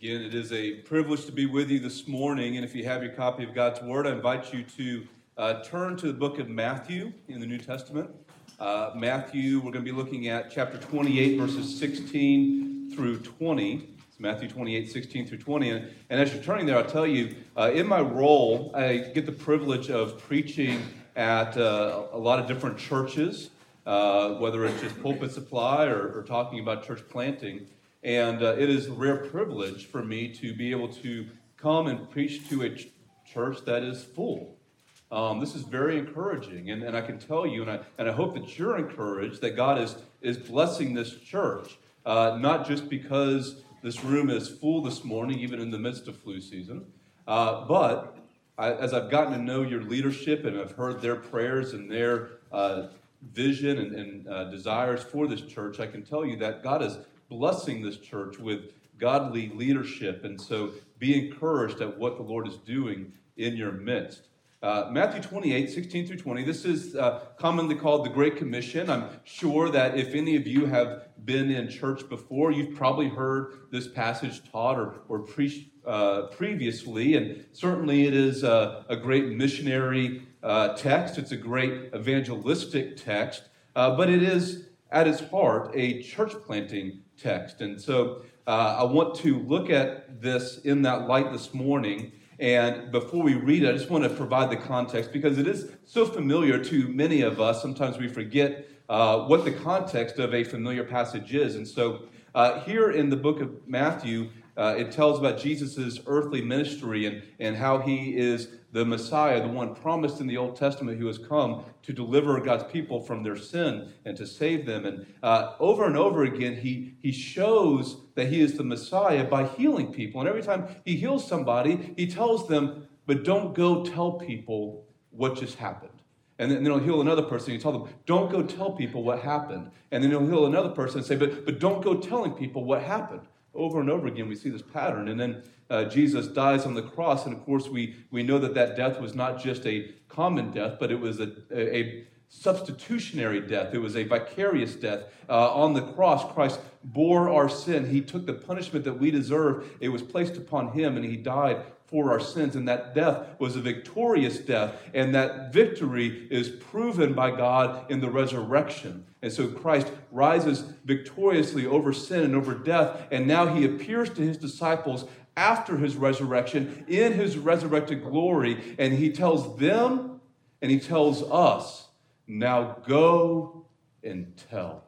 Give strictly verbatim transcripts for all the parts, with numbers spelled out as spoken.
Again, it is a privilege to be with you this morning, and if you have your copy of God's Word, I invite you to uh, turn to the book of Matthew in the New Testament. Uh, Matthew, we're going to be looking at chapter twenty-eight, verses sixteen through twenty. It's Matthew twenty-eight, sixteen through twenty. And, and as you're turning there, I'll tell you, uh, in my role, I get the privilege of preaching at uh, a lot of different churches, uh, whether it's just pulpit supply or, or talking about church planting. And uh, it is a rare privilege for me to be able to come and preach to a ch- church that is full. Um, this is very encouraging, and, and I can tell you, and I and I hope that you're encouraged that God is is blessing this church, uh, not just because this room is full this morning, even in the midst of flu season, uh, but I, as I've gotten to know your leadership and I've heard their prayers and their uh, vision and, and uh, desires for this church, I can tell you that God is blessing this church with godly leadership, and so be encouraged at what the Lord is doing in your midst. Uh, Matthew twenty-eight, sixteen through twenty, this is uh, commonly called the Great Commission. I'm sure that if any of you have been in church before, you've probably heard this passage taught or, or preached uh, previously, and certainly it is a, a great missionary uh, text. It's a great evangelistic text, uh, but it is at its heart a church planting text. And so uh, I want to look at this in that light this morning. And before we read it, I just want to provide the context because it is so familiar to many of us. Sometimes we forget uh, what the context of a familiar passage is. And so uh, here in the book of Matthew, uh, it tells about Jesus' earthly ministry and, and how he is the Messiah, the one promised in the Old Testament who has come to deliver God's people from their sin and to save them. And uh, over and over again, he, he shows that he is the Messiah by healing people. And every time he heals somebody, he tells them, but don't go tell people what just happened. And then, and then he'll heal another person, and he'll tell them, don't go tell people what happened. And then he'll heal another person and say, but, but don't go telling people what happened. Over and over again, we see this pattern. And then uh, Jesus dies on the cross. And of course, we, we know that that death was not just a common death, but it was a, a, a substitutionary death. It was a vicarious death. Uh, on the cross, Christ bore our sin. He took the punishment that we deserve. It was placed upon him, and he died for our sins. And that death was a victorious death. And that victory is proven by God in the resurrection. And so Christ rises victoriously over sin and over death. And now he appears to his disciples after his resurrection in his resurrected glory. And he tells them and he tells us, now go and tell.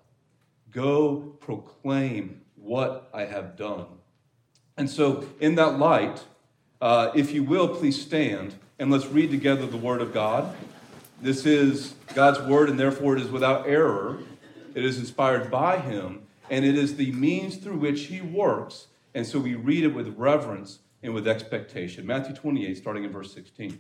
Go proclaim what I have done. And so in that light, uh, if you will, please stand and let's read together the word of God. This is God's word, and therefore it is without error. It is inspired by him, and it is the means through which he works. And so we read it with reverence and with expectation. Matthew twenty-eight, starting in verse sixteen.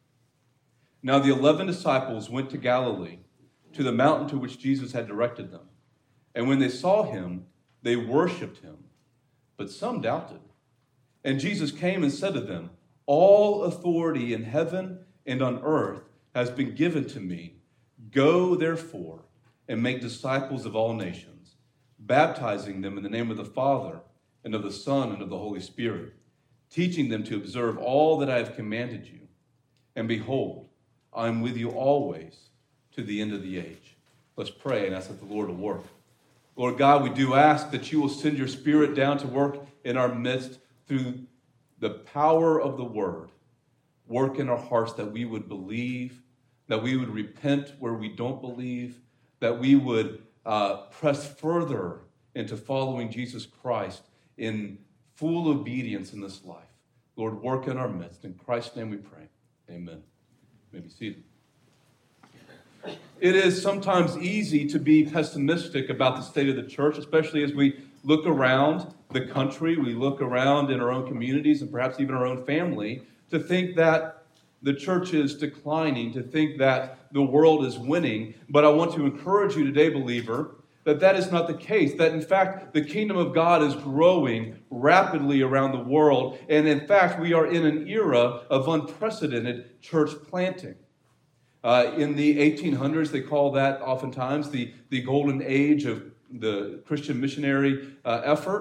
Now the eleven disciples went to Galilee, to the mountain to which Jesus had directed them. And when they saw him, they worshipped him. But some doubted. And Jesus came and said to them, all authority in heaven and on earth has been given to me. Go, therefore, and make disciples of all nations, baptizing them in the name of the Father and of the Son and of the Holy Spirit, teaching them to observe all that I have commanded you. And behold, I am with you always to the end of the age. Let's pray and ask that the Lord will work. Lord God, we do ask that you will send your Spirit down to work in our midst through the power of the Word. Work in our hearts that we would believe, that we would repent where we don't believe, that we would uh, press further into following Jesus Christ in full obedience in this life. Lord, work in our midst. In Christ's name we pray. Amen. You may be seated. It is sometimes easy to be pessimistic about the state of the church, especially as we look around the country, we look around in our own communities and perhaps even our own family, to think that the church is declining, to think that the world is winning. But I want to encourage you today, believer, that that is not the case, that in fact the kingdom of God is growing rapidly around the world, and in fact we are in an era of unprecedented church planting. Uh, in the eighteen hundreds, they call that oftentimes the, the golden age of the Christian missionary uh, effort.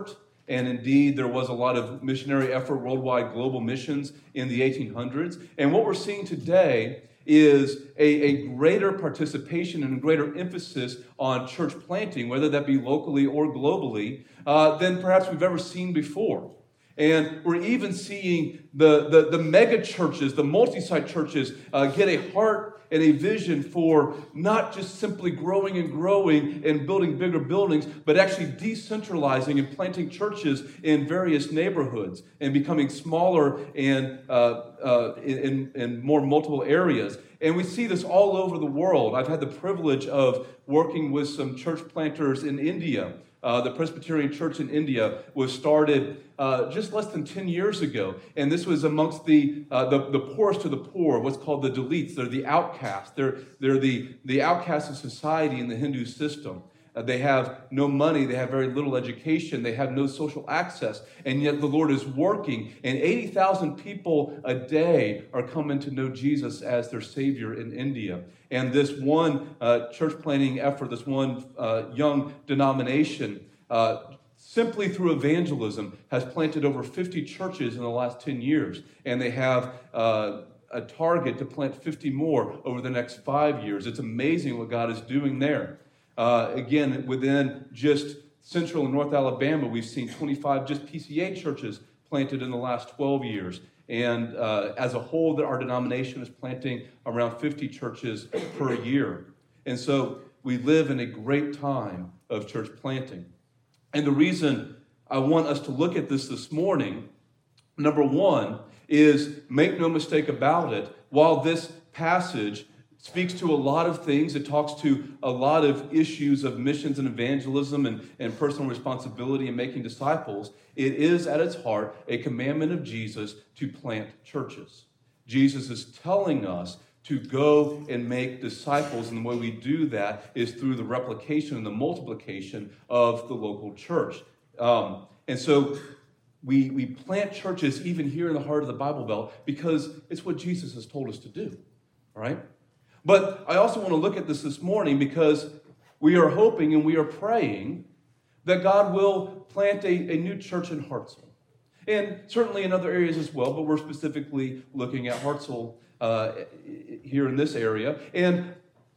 And indeed, there was a lot of missionary effort, worldwide global missions in the eighteen hundreds. And what we're seeing today is a, a greater participation and a greater emphasis on church planting, whether that be locally or globally, uh, than perhaps we've ever seen before. And we're even seeing the, the, the mega churches, the multi-site churches, uh, get a heart and a vision for not just simply growing and growing and building bigger buildings, but actually decentralizing and planting churches in various neighborhoods and becoming smaller and uh, uh, in, in more multiple areas. And we see this all over the world. I've had the privilege of working with some church planters in India. Uh, the Presbyterian Church in India was started uh, just less than ten years ago. And this was amongst the, uh, the, the poorest of the poor, what's called the Dalits. They're the outcasts. They're, they're the, the outcasts of society in the Hindu system. Uh, they have no money. They have very little education. They have no social access. And yet the Lord is working. And eighty thousand people a day are coming to know Jesus as their Savior in India. And this one uh, church planting effort, this one uh, young denomination, uh, simply through evangelism, has planted over fifty churches in the last ten years. And they have uh, a target to plant fifty more over the next five years. It's amazing what God is doing there. Uh, again, within just Central and North Alabama, we've seen twenty-five just P C A churches planted in the last twelve years. And uh, as a whole, our denomination is planting around fifty churches per year. And so we live in a great time of church planting. And the reason I want us to look at this this morning, number one, is make no mistake about it, while this passage speaks to a lot of things, it talks to a lot of issues of missions and evangelism and, and personal responsibility and making disciples, it is at its heart a commandment of Jesus to plant churches. Jesus is telling us to go and make disciples, and the way we do that is through the replication and the multiplication of the local church. Um, and so we, we plant churches even here in the heart of the Bible Belt because it's what Jesus has told us to do, all right? But I also want to look at this this morning because we are hoping and we are praying that God will plant a, a new church in Hartselle. And certainly in other areas as well, but we're specifically looking at Hartselle uh, here in this area. And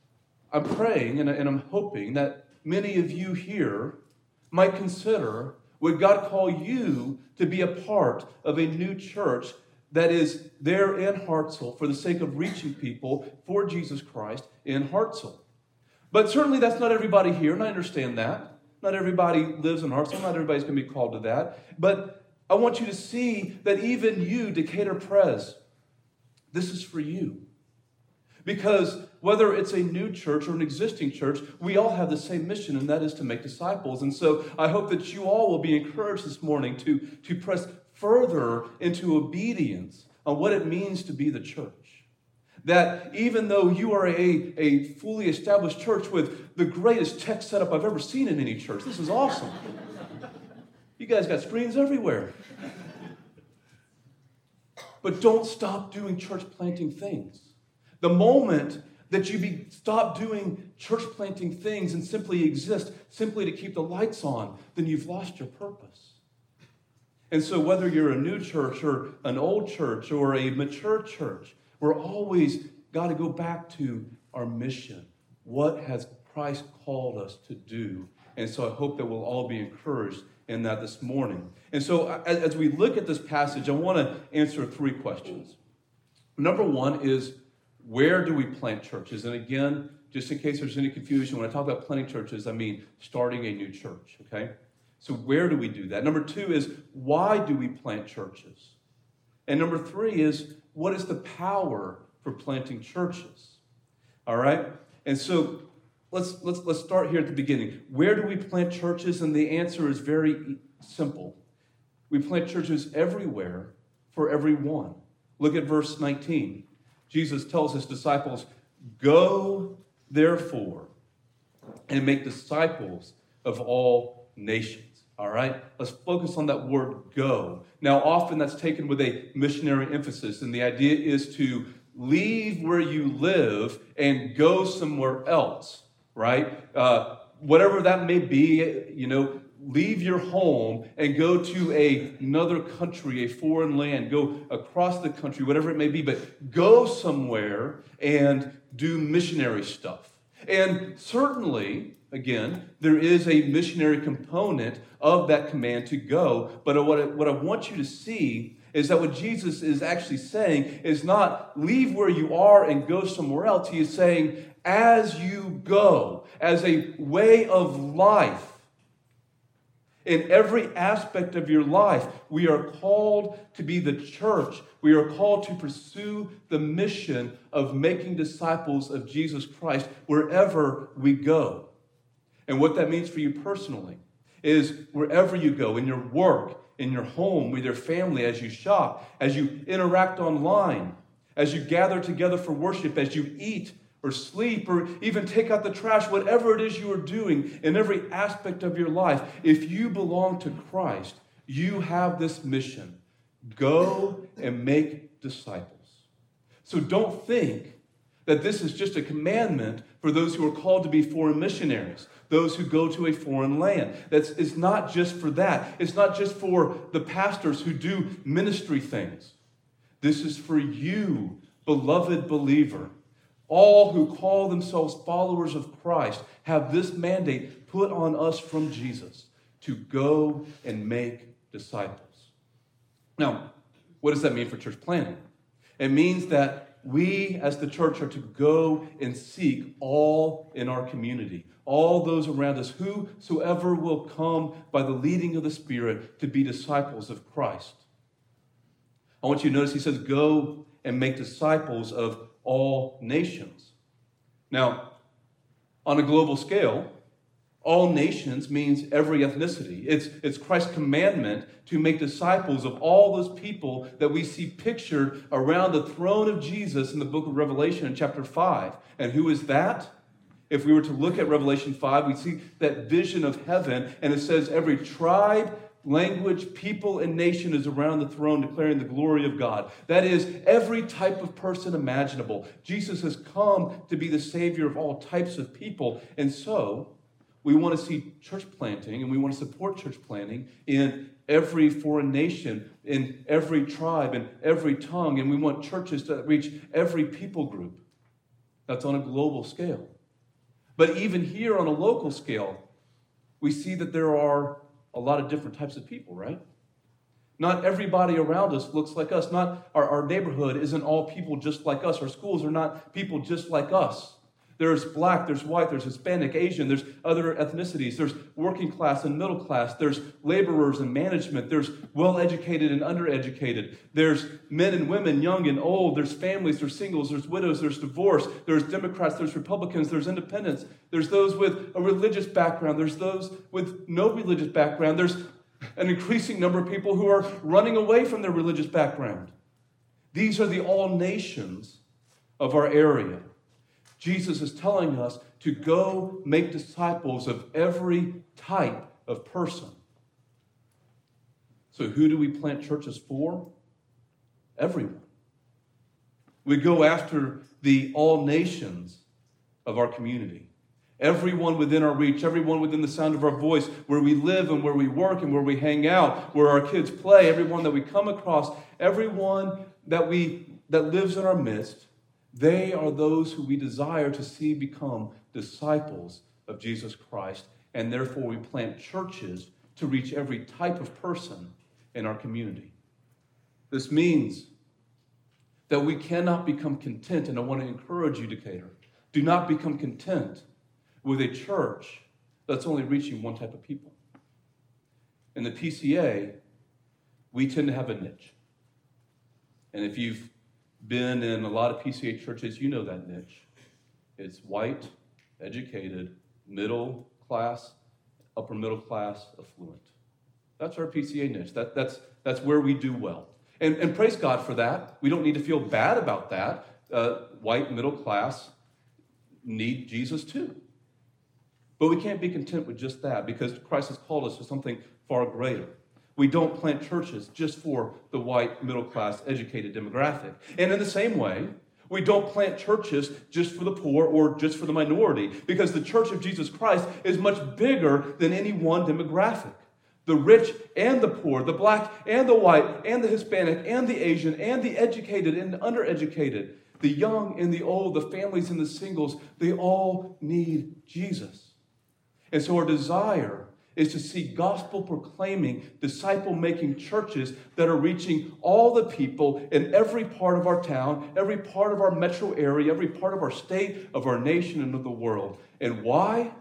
I'm praying and, and I'm hoping that many of you here might consider, would God call you to be a part of a new church that is there in Hartselle for the sake of reaching people for Jesus Christ in Hartselle. But certainly that's not everybody here, and I understand that. Not everybody lives in Hartselle. Not everybody's going to be called to that. But I want you to see that even you, Decatur Pres, this is for you. Because whether it's a new church or an existing church, we all have the same mission, and that is to make disciples. And so I hope that you all will be encouraged this morning to, to press further into obedience on what it means to be the church. That even though you are a, a fully established church with the greatest tech setup I've ever seen in any church, this is awesome. You guys got screens everywhere. But don't stop doing church planting things. The moment that you be, stop doing church planting things and simply exist simply to keep the lights on, then you've lost your purpose. And so whether you're a new church or an old church or a mature church, we're always got to go back to our mission. What has Christ called us to do? And so I hope that we'll all be encouraged in that this morning. And so as we look at this passage, I want to answer three questions. Number one is, where do we plant churches? And again, just in case there's any confusion, when I talk about planting churches, I mean starting a new church, okay? So where do we do that? Number two is, why do we plant churches? And number three is, what is the power for planting churches? All right? And so let's, let's, let's start here at the beginning. Where do we plant churches? And the answer is very simple. We plant churches everywhere for everyone. Look at verse nineteen. Jesus tells his disciples, "Go, therefore, and make disciples of all nations." All right? Let's focus on that word go. Now, often that's taken with a missionary emphasis, and the idea is to leave where you live and go somewhere else, right? Uh, whatever that may be, you know, leave your home and go to a, another country, a foreign land, go across the country, whatever it may be, but go somewhere and do missionary stuff. And certainly, again, there is a missionary component of that command to go. But what I, what I want you to see is that what Jesus is actually saying is not leave where you are and go somewhere else. He is saying, as you go, as a way of life, in every aspect of your life, we are called to be the church. We are called to pursue the mission of making disciples of Jesus Christ wherever we go. And what that means for you personally is wherever you go, in your work, in your home, with your family, as you shop, as you interact online, as you gather together for worship, as you eat or sleep, or even take out the trash, whatever it is you are doing in every aspect of your life, if you belong to Christ, you have this mission. Go and make disciples. So don't think that this is just a commandment for those who are called to be foreign missionaries, those who go to a foreign land. That's, it's not just for that. It's not just for the pastors who do ministry things. This is for you, beloved believer. All who call themselves followers of Christ have this mandate put on us from Jesus to go and make disciples. Now, what does that mean for church planting? It means that we as the church are to go and seek all in our community, all those around us, whosoever will come by the leading of the Spirit to be disciples of Christ. I want you to notice he says, go and make disciples of all nations. Now, on a global scale, all nations means every ethnicity. It's, it's Christ's commandment to make disciples of all those people that we see pictured around the throne of Jesus in the book of Revelation in chapter five. And who is that? If we were to look at Revelation five, we see that vision of heaven, and it says every tribe, language, people, and nation is around the throne declaring the glory of God. That is, every type of person imaginable. Jesus has come to be the Savior of all types of people. And so, we want to see church planting, and we want to support church planting in every foreign nation, in every tribe, in every tongue, and we want churches to reach every people group. That's on a global scale. But even here on a local scale, we see that there are a lot of different types of people, right? Not everybody around us looks like us. Not our, our neighborhood isn't all people just like us. Our schools are not people just like us. There's black, there's white, there's Hispanic, Asian, there's other ethnicities, there's working class and middle class, there's laborers and management, there's well-educated and undereducated, there's men and women, young and old, there's families, there's singles, there's widows, there's divorce, there's Democrats, there's Republicans, there's independents, there's those with a religious background, there's those with no religious background, there's an increasing number of people who are running away from their religious background. These are the all nations of our area. Jesus is telling us to go make disciples of every type of person. So who do we plant churches for? Everyone. We go after the all nations of our community. Everyone within our reach, everyone within the sound of our voice, where we live and where we work and where we hang out, where our kids play, everyone that we come across, everyone that we that lives in our midst. They are those who we desire to see become disciples of Jesus Christ, and therefore we plant churches to reach every type of person in our community. This means that we cannot become content, and I want to encourage you, Decatur, do not become content with a church that's only reaching one type of people. In the P C A, we tend to have a niche. And if you've been in a lot of P C A churches, you know that niche. It's white, educated, middle class, upper middle class, affluent. That's our P C A niche. That, that's, that's where we do well. And, and praise God for that. We don't need to feel bad about that. Uh, white, middle class need Jesus too. But we can't be content with just that, because Christ has called us to something far greater. We don't plant churches just for the white, middle-class, educated demographic. And in the same way, We don't plant churches just for the poor or just for the minority, because the Church of Jesus Christ is much bigger than any one demographic. The rich and the poor, the black and the white and the Hispanic and the Asian and the educated and the undereducated, the young and the old, the families and the singles, they all need Jesus. And so our desire is to see gospel-proclaiming, disciple-making churches that are reaching all the people in every part of our town, every part of our metro area, every part of our state, of our nation, and of the world. And why?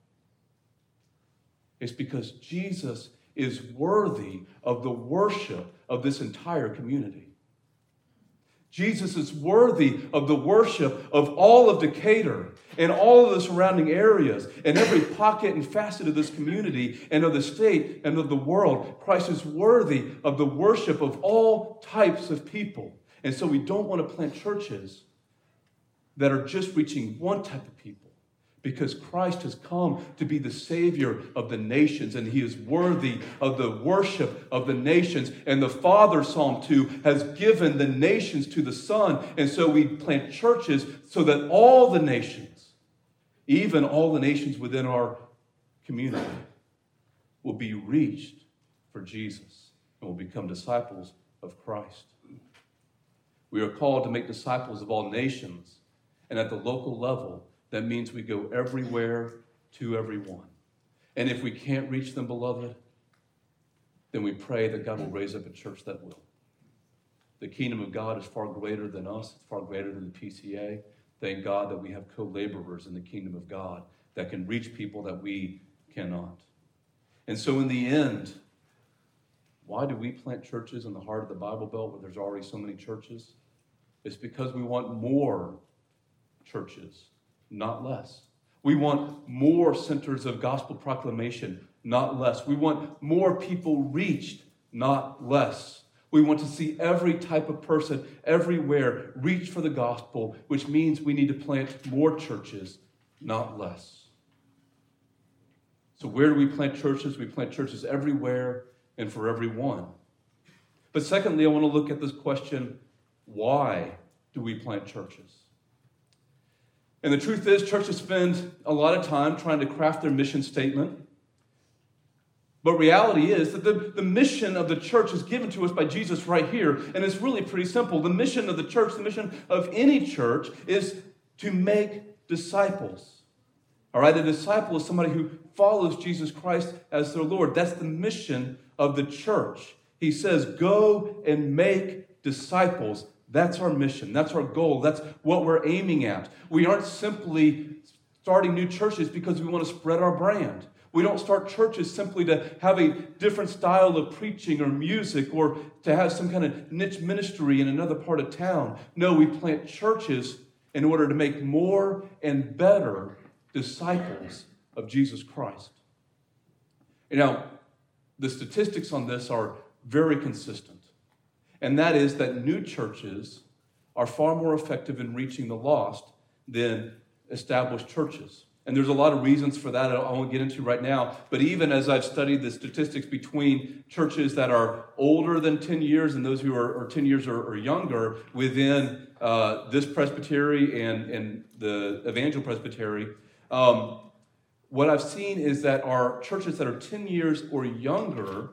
It's because Jesus is worthy of the worship of this entire community. Jesus is worthy of the worship of all of Decatur and all of the surrounding areas and every pocket and facet of this community and of the state and of the world. Christ is worthy of the worship of all types of people. And so we don't want to plant churches that are just reaching one type of people, because Christ has come to be the Savior of the nations, and he is worthy of the worship of the nations. And the Father, Psalm two, has given the nations to the Son. And so we plant churches so that all the nations, even all the nations within our community, will be reached for Jesus and will become disciples of Christ. We are called to make disciples of all nations, and at the local level, that means we go everywhere to everyone. And if we can't reach them, beloved, then we pray that God will raise up a church that will. The kingdom of God is far greater than us. It's far greater than the P C A. Thank God that we have co-laborers in the kingdom of God that can reach people that we cannot. And so in the end, why do we plant churches in the heart of the Bible Belt where there's already so many churches? It's because we want more churches, not less. We want more centers of gospel proclamation, not less. We want more people reached, not less. We want to see every type of person everywhere reach for the gospel, which means we need to plant more churches, not less. So where do we plant churches? We plant churches everywhere and for everyone. But secondly, I want to look at this question, why do we plant churches? And the truth is, churches spend a lot of time trying to craft their mission statement. But reality is that the, the mission of the church is given to us by Jesus right here. And it's really pretty simple. The mission of the church, the mission of any church, is to make disciples. All right, a disciple is somebody who follows Jesus Christ as their Lord. That's the mission of the church. He says, go and make disciples. That's our mission. That's our goal. That's what we're aiming at. We aren't simply starting new churches because we want to spread our brand. We don't start churches simply to have a different style of preaching or music or to have some kind of niche ministry in another part of town. No, we plant churches in order to make more and better disciples of Jesus Christ. You know, the statistics on this are very consistent. And that is that new churches are far more effective in reaching the lost than established churches. And there's a lot of reasons for that I won't get into right now. But even as I've studied the statistics between churches that are older than ten years and those who are, are ten years or, or younger within uh, this presbytery and, and the Evangel Presbytery, um, what I've seen is that our churches that are ten years or younger,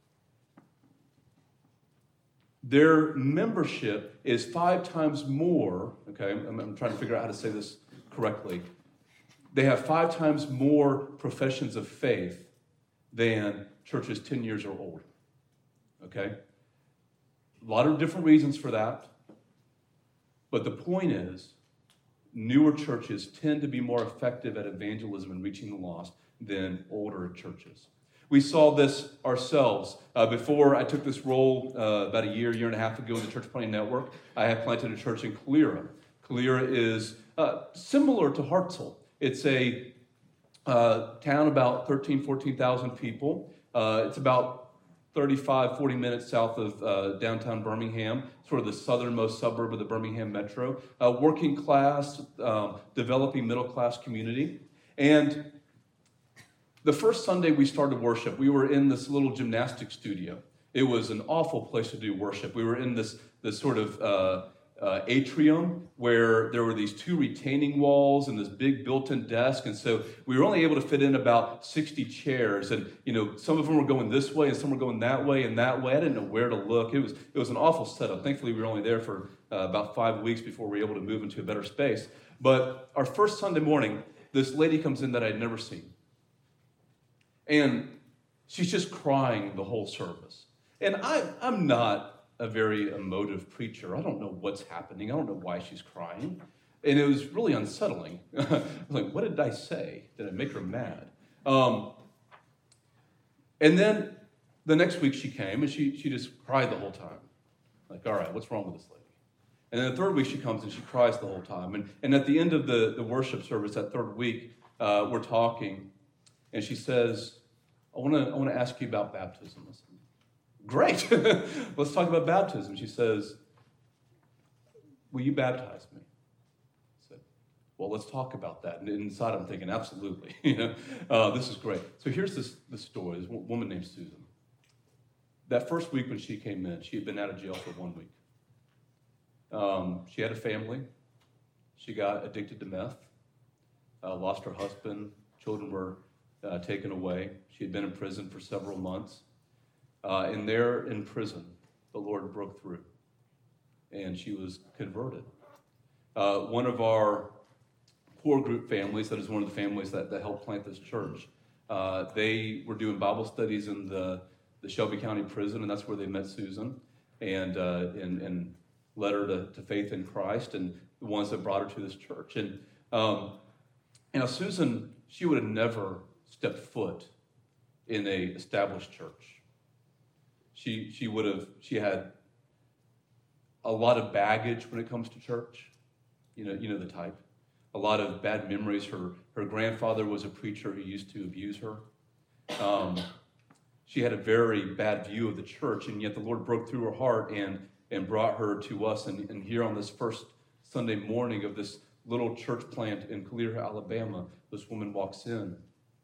their membership is five times more, okay, I'm, I'm trying to figure out how to say this correctly. They have five times more professions of faith than churches ten years or older, okay? A lot of different reasons for that, but the point is, newer churches tend to be more effective at evangelism and reaching the lost than older churches. We saw this ourselves. Uh, before I took this role uh, about a year, year and a half ago in the Church Planting Network, I had planted a church in Calera. Calera is uh, similar to Hartselle. It's a uh, town about thirteen, fourteen thousand people. Uh, it's about thirty-five, forty minutes south of uh, downtown Birmingham, sort of the southernmost suburb of the Birmingham metro. A working class, um, developing middle class community. And the first Sunday we started worship, we were in this little gymnastics studio. It was an awful place to do worship. We were in this, this sort of uh, uh, atrium where there were these two retaining walls and this big built-in desk. And so we were only able to fit in about sixty chairs. And, you know, some of them were going this way and some were going that way and that way. I didn't know where to look. It was, it was an awful setup. Thankfully, we were only there for uh, about five weeks before we were able to move into a better space. But our first Sunday morning, this lady comes in that I'd never seen. And she's just crying the whole service. And I, I'm not a very emotive preacher. I don't know what's happening. I don't know why she's crying. And it was really unsettling. I was like, what did I say? Did I make her mad? Um, and then the next week she came and she, she just cried the whole time. Like, all right, what's wrong with this lady? And then the third week she comes and she cries the whole time. And, and at the end of the, the worship service, that third week, uh, we're talking. And she says, I want to I want to ask you about baptism. I said, great. Let's talk about baptism. She says, will you baptize me? I said, well, let's talk about that. And inside I'm thinking, absolutely. you know, uh, this is great. So here's this, this story. This woman named Susan. That first week when she came in, she had been out of jail for one week. Um, she had a family. She got addicted to meth, uh, lost her husband. Children were uh, taken away. She had been in prison for several months. Uh, and there in prison, the Lord broke through, and she was converted. Uh, one of our core group families, that is one of the families that, that helped plant this church, uh, they were doing Bible studies in the, the Shelby County prison, and that's where they met Susan and uh, and, and led her to, to faith in Christ, and the ones that brought her to this church. And um, you know, Susan, she would have never stepped foot in a established church. She she would have, she had a lot of baggage when it comes to church. You know, you know the type. A lot of bad memories. Her her grandfather was a preacher who used to abuse her. Um, she had a very bad view of the church, and yet the Lord broke through her heart and, and brought her to us. And, and here on this first Sunday morning of this little church plant in Calera, Alabama, this woman walks in.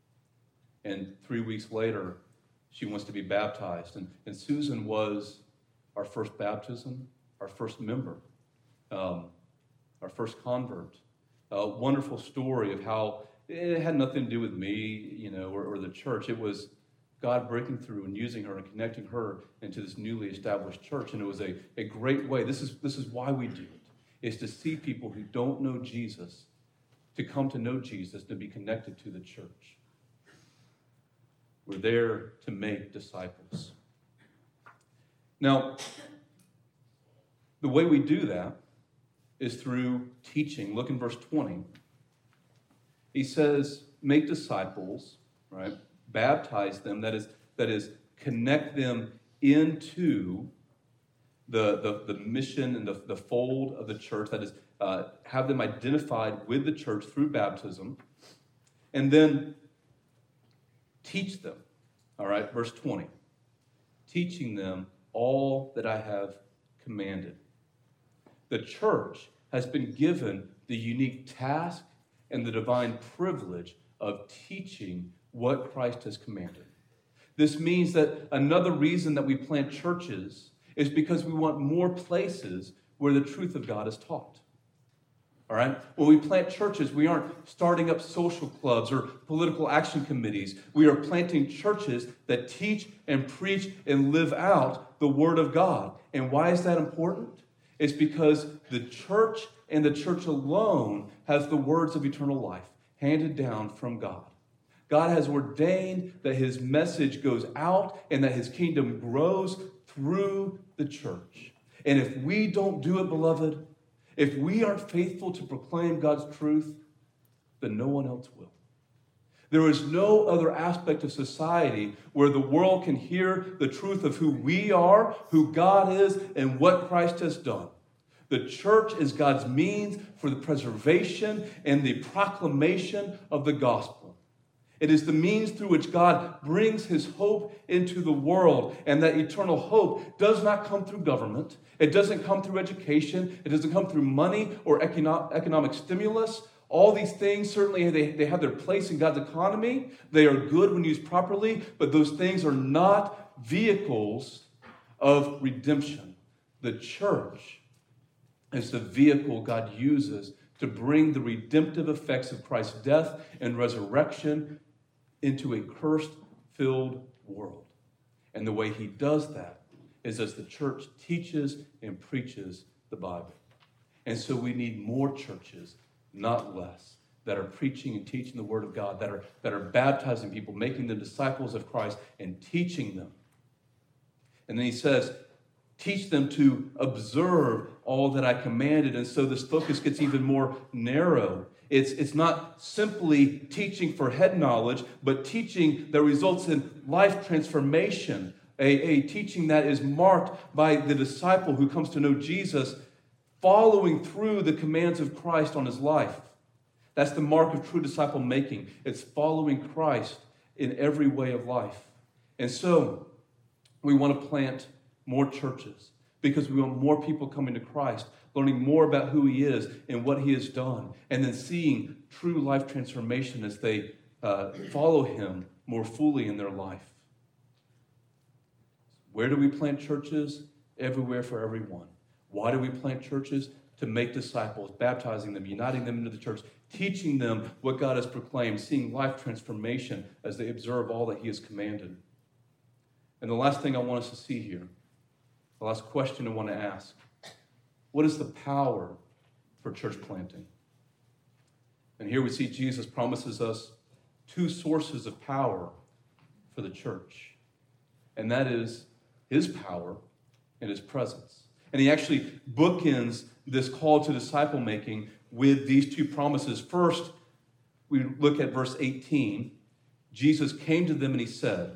And three weeks later, she wants to be baptized. And, and Susan was our first baptism, our first member, um, our first convert. A wonderful story of how it had nothing to do with me, you know, or, or the church. It was God breaking through and using her and connecting her into this newly established church. And it was a, a great way. This is, this is why we do it, is to see people who don't know Jesus, to come to know Jesus, to be connected to the church. We're there to make disciples. Now, the way we do that is through teaching. Look in verse twenty. He says, make disciples, right? Baptize them, that is, that is, connect them into the, the, the mission and the, the fold of the church, that is, uh, have them identified with the church through baptism, and then teach them, all right, verse twenty, teaching them all that I have commanded. The church has been given the unique task and the divine privilege of teaching what Christ has commanded. This means that another reason that we plant churches is because we want more places where the truth of God is taught. All right? When we plant churches, we aren't starting up social clubs or political action committees. We are planting churches that teach and preach and live out the Word of God. And why is that important? It's because the church and the church alone has the words of eternal life handed down from God. God has ordained that his message goes out and that his kingdom grows through the church. And if we don't do it, beloved, if we aren't faithful to proclaim God's truth, then no one else will. There is no other aspect of society where the world can hear the truth of who we are, who God is, and what Christ has done. The church is God's means for the preservation and the proclamation of the gospel. It is the means through which God brings his hope into the world. And that eternal hope does not come through government. It doesn't come through education. It doesn't come through money or econo- economic stimulus. All these things, certainly they, they have their place in God's economy. They are good when used properly, but those things are not vehicles of redemption. The church is the vehicle God uses to bring the redemptive effects of Christ's death and resurrection into a cursed-filled world. And the way he does that is as the church teaches and preaches the Bible. And so we need more churches, not less, that are preaching and teaching the Word of God, that are, that are baptizing people, making them disciples of Christ, and teaching them. And then he says, teach them to observe all that I commanded. And so this focus gets even more narrow. It's, it's not simply teaching for head knowledge, but teaching that results in life transformation, a, a teaching that is marked by the disciple who comes to know Jesus, following through the commands of Christ on his life. That's the mark of true disciple making. It's following Christ in every way of life. And so we want to plant more churches because we want more people coming to Christ, learning more about who he is and what he has done, and then seeing true life transformation as they uh, follow him more fully in their life. Where do we plant churches? Everywhere for everyone. Why do we plant churches? To make disciples, baptizing them, uniting them into the church, teaching them what God has proclaimed, seeing life transformation as they observe all that he has commanded. And the last thing I want us to see here, the last question I want to ask, what is the power for church planting? And here we see Jesus promises us two sources of power for the church. And that is his power and his presence. And he actually bookends this call to disciple making with these two promises. First, we look at verse eighteen. Jesus came to them and he said,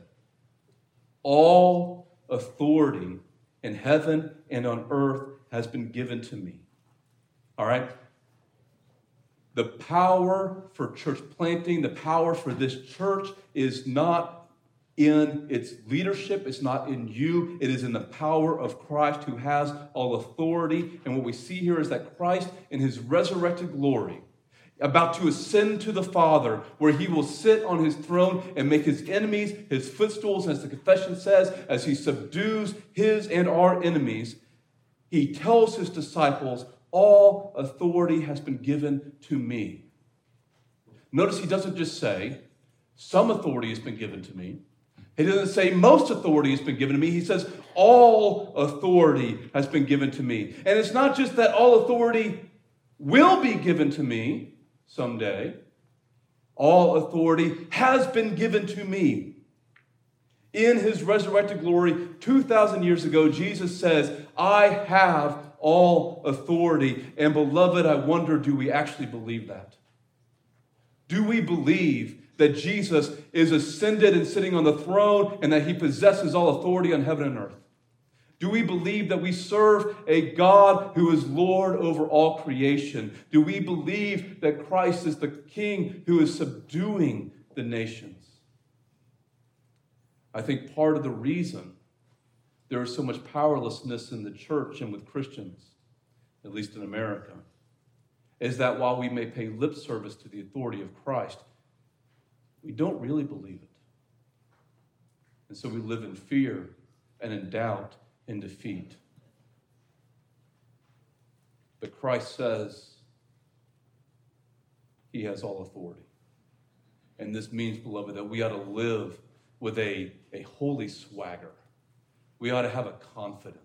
all authority in heaven and on earth has been given to me. All right? The power for church planting, the power for this church is not in its leadership, it's not in you, it is in the power of Christ who has all authority. And what we see here is that Christ in his resurrected glory, about to ascend to the Father, where he will sit on his throne and make his enemies his footstools, as the confession says, as he subdues his and our enemies, he tells his disciples, all authority has been given to me. Notice he doesn't just say, some authority has been given to me. He doesn't say most authority has been given to me. He says all authority has been given to me. And it's not just that all authority will be given to me someday. All authority has been given to me. In his resurrected glory, two thousand years ago, Jesus says, I have all authority. And beloved, I wonder, do we actually believe that? Do we believe that Jesus is ascended and sitting on the throne and that he possesses all authority on heaven and earth? Do we believe that we serve a God who is Lord over all creation? Do we believe that Christ is the King who is subduing the nations? I think part of the reason there is so much powerlessness in the church and with Christians, at least in America, is that while we may pay lip service to the authority of Christ, we don't really believe it. And so we live in fear and in doubt and defeat. But Christ says he has all authority. And this means, beloved, that we ought to live with a, a holy swagger. We ought to have a confidence.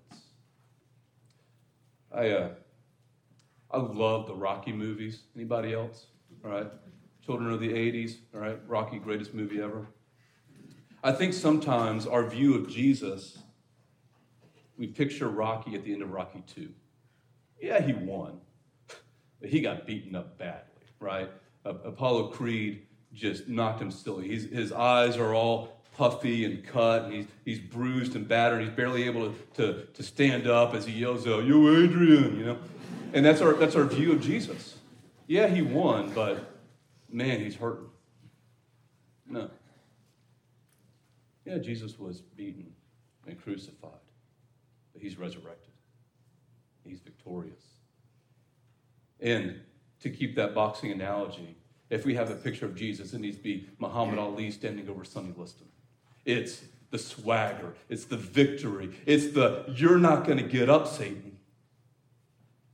I uh, I love the Rocky movies. Anybody else? All right. Children of the eighties, all right, Rocky, greatest movie ever. I think sometimes our view of Jesus, we picture Rocky at the end of Rocky two. Yeah, he won, but he got beaten up badly, right? Uh, Apollo Creed just knocked him silly. He's, his eyes are all puffy and cut, and he's, he's bruised and battered. He's barely able to, to, to stand up as he yells out, "Yo, Adrian," you know? And that's our, that's our view of Jesus. Yeah, he won, but man, he's hurting. No. Yeah, Jesus was beaten and crucified, but he's resurrected. He's victorious. And to keep that boxing analogy, if we have a picture of Jesus, it needs to be Muhammad Ali standing over Sonny Liston. It's the swagger. It's the victory. It's the, you're not going to get up, Satan.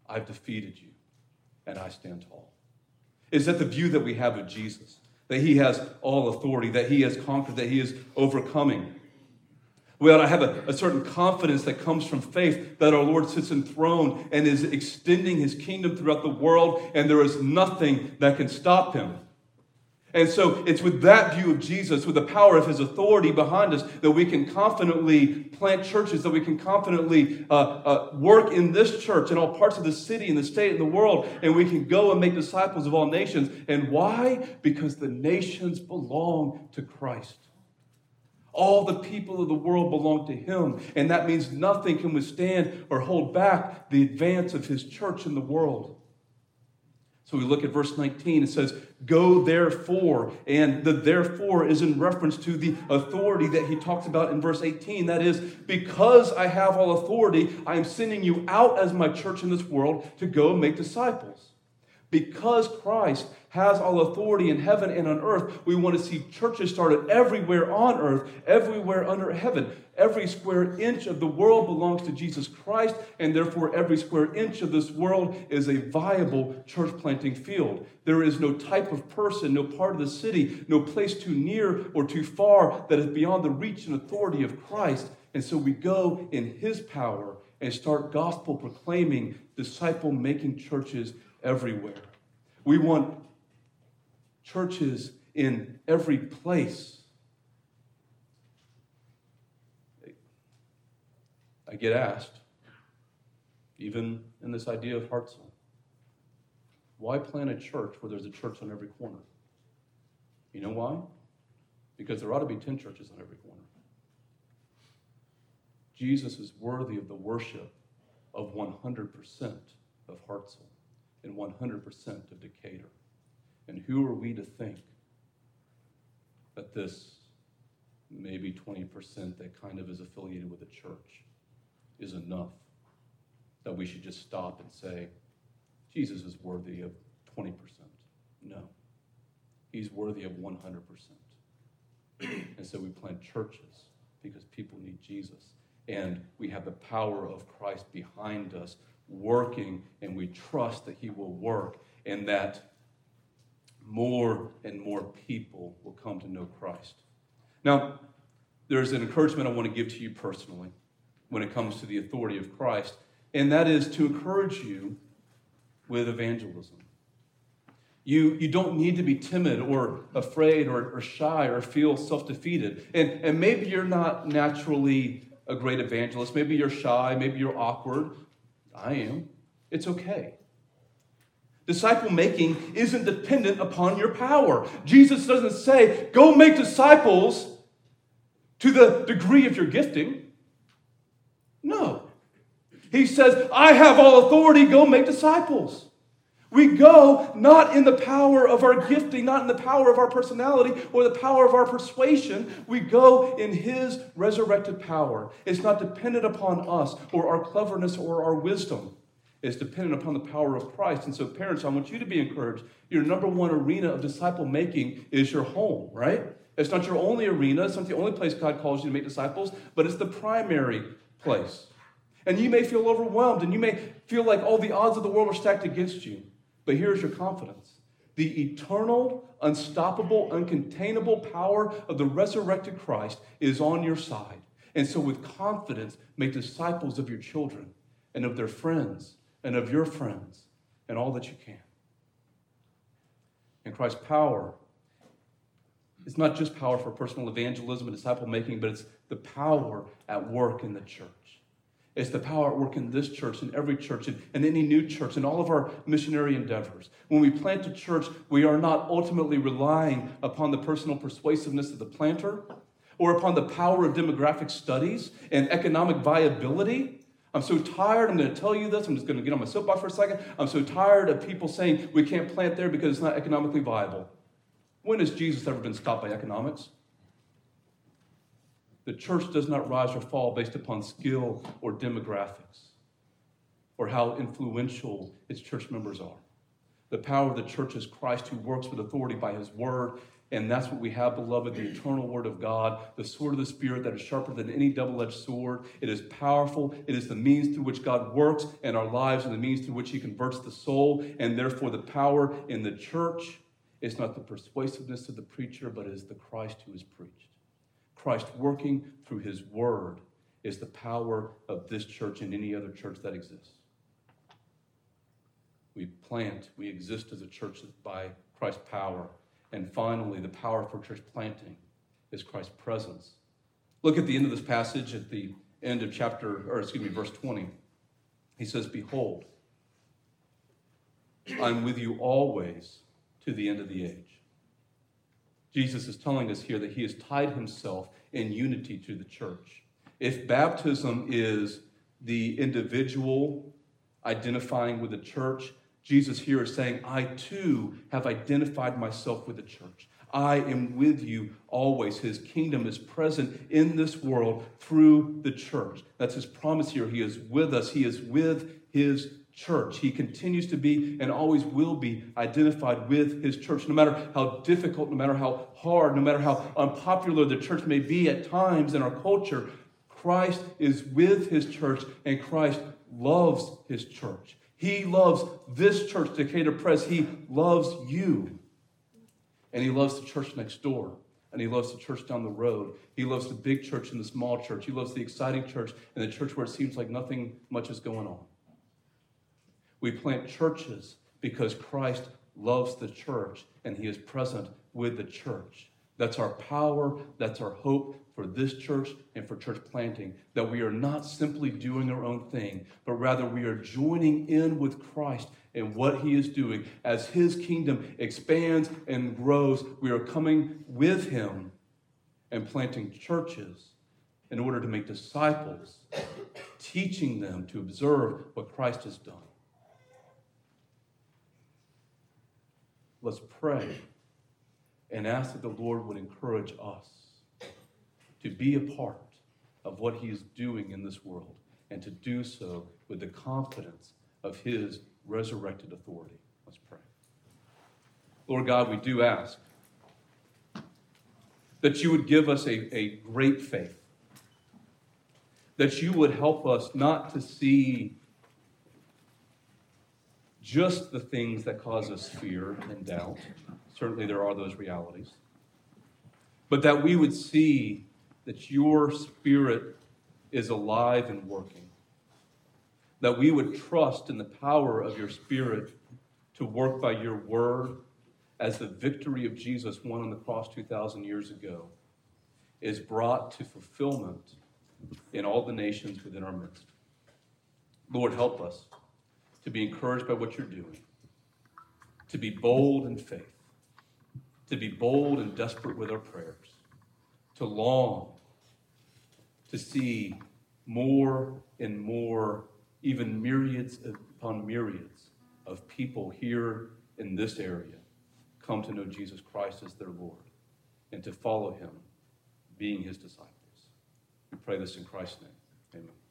I've defeated you, and I stand tall. Is that the view that we have of Jesus? That he has all authority, that he has conquered, that he is overcoming. We ought to have a, a certain confidence that comes from faith that our Lord sits enthroned and is extending his kingdom throughout the world, and there is nothing that can stop him. And so it's with that view of Jesus, with the power of his authority behind us, that we can confidently plant churches, that we can confidently uh, uh, work in this church, in all parts of the city, in the state, in the world, and we can go and make disciples of all nations. And why? Because the nations belong to Christ. All the people of the world belong to him, and that means nothing can withstand or hold back the advance of his church in the world. So we look at verse nineteen. It says, go therefore. And the therefore is in reference to the authority that he talks about in verse eighteen. That is, because I have all authority, I am sending you out as my church in this world to go and make disciples. Because Christ has all authority in heaven and on earth, we want to see churches started everywhere on earth, everywhere under heaven. Every square inch of the world belongs to Jesus Christ, and therefore every square inch of this world is a viable church planting field. There is no type of person, no part of the city, no place too near or too far that is beyond the reach and authority of Christ. And so we go in his power and start gospel proclaiming, disciple making churches everywhere. We want churches in every place. I get asked, even in this idea of Hartselle, why plant a church where there's a church on every corner? You know why? Because there ought to be ten churches on every corner. Jesus is worthy of the worship of one hundred percent of Hartselle and one hundred percent of Decatur. And who are we to think that this maybe twenty percent that kind of is affiliated with the church is enough, that we should just stop and say, Jesus is worthy of twenty percent. No. He's worthy of one hundred percent. And so we plant churches because people need Jesus. And we have the power of Christ behind us working, and we trust that he will work, and that more and more people will come to know Christ. Now, there's an encouragement I want to give to you personally when it comes to the authority of Christ, and that is to encourage you with evangelism. You, you don't need to be timid or afraid or, or shy or feel self-defeated. And, and maybe you're not naturally a great evangelist. Maybe you're shy. Maybe you're awkward. I am. It's okay. Disciple making isn't dependent upon your power. Jesus doesn't say, go make disciples to the degree of your gifting. No. He says, I have all authority, go make disciples. We go not in the power of our gifting, not in the power of our personality or the power of our persuasion. We go in his resurrected power. It's not dependent upon us or our cleverness or our wisdom. It's dependent upon the power of Christ. And so, parents, I want you to be encouraged. Your number one arena of disciple making is your home, right? It's not your only arena. It's not the only place God calls you to make disciples, but it's the primary place. And you may feel overwhelmed, and you may feel like all the odds of the world are stacked against you. But here's your confidence. The eternal, unstoppable, uncontainable power of the resurrected Christ is on your side. And so with confidence, make disciples of your children and of their friends and of your friends and all that you can. And Christ's power is not just power for personal evangelism and disciple making, but it's the power at work in the church. It's the power at work in this church, in every church, and in any new church, in all of our missionary endeavors. When we plant a church, we are not ultimately relying upon the personal persuasiveness of the planter or upon the power of demographic studies and economic viability. I'm so tired, I'm going to tell you this, I'm just going to get on my soapbox for a second. I'm so tired of people saying we can't plant there because it's not economically viable. When has Jesus ever been stopped by economics? The church does not rise or fall based upon skill or demographics or how influential its church members are. The power of the church is Christ, who works with authority by his word And that's what we have, beloved, the eternal Word of God, the sword of the Spirit that is sharper than any double-edged sword. It is powerful. It is the means through which God works in our lives and the means through which he converts the soul. And therefore, the power in the church is not the persuasiveness of the preacher, but is the Christ who is preached. Christ working through his Word is the power of this church and any other church that exists. We plant, we exist as a church by Christ's power. And finally, the power for church planting is Christ's presence. Look at the end of this passage at the end of chapter, or excuse me, verse twenty. He says, "Behold, I'm with you always to the end of the age." Jesus is telling us here that he has tied himself in unity to the church. If baptism is the individual identifying with the church, Jesus here is saying, I too have identified myself with the church. I am with you always. His kingdom is present in this world through the church. That's his promise here. He is with us. He is with his church. He continues to be and always will be identified with his church. No matter how difficult, no matter how hard, no matter how unpopular the church may be at times in our culture, Christ is with his church and Christ loves his church. He loves this church, Decatur Pres. He loves you. And he loves the church next door. And he loves the church down the road. He loves the big church and the small church. He loves the exciting church and the church where it seems like nothing much is going on. We plant churches because Christ loves the church and he is present with the church. That's our power. That's our hope for this church and for church planting, that we are not simply doing our own thing, but rather we are joining in with Christ in what he is doing. As his kingdom expands and grows, we are coming with him and planting churches in order to make disciples, teaching them to observe what Christ has done. Let's pray and ask that the Lord would encourage us to be a part of what he is doing in this world and to do so with the confidence of his resurrected authority. Let's pray. Lord God, we do ask that you would give us a, a great faith, that you would help us not to see just the things that cause us fear and doubt. Certainly there are those realities. But that we would see that your Spirit is alive and working. That we would trust in the power of your Spirit to work by your word as the victory of Jesus won on the cross two thousand years ago is brought to fulfillment in all the nations within our midst. Lord, help us to be encouraged by what you're doing, to be bold in faith, to be bold and desperate with our prayers, to long to see more and more, even myriads upon myriads of people here in this area come to know Jesus Christ as their Lord and to follow him, being his disciples. We pray this in Christ's name. Amen.